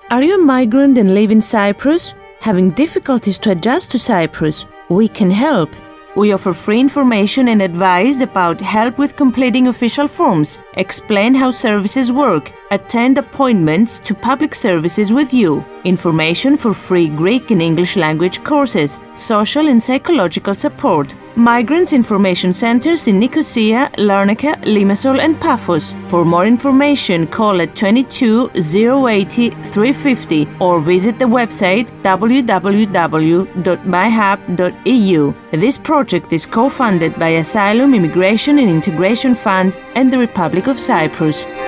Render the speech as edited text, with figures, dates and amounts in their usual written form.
Are you a migrant and live in Cyprus? Having difficulties to adjust to Cyprus? We can help. We offer free information and advice about help with completing official forms, explain how services work, attend appointments to public services with you, information for free Greek and English language courses, social and psychological support. Migrants Information Centers in Nicosia, Larnaca, Limassol and Paphos. For more information, call at 22 080 350 or visit the website www.myhub.eu. This project is co-funded by Asylum, Immigration and Integration Fund and the Republic of Cyprus.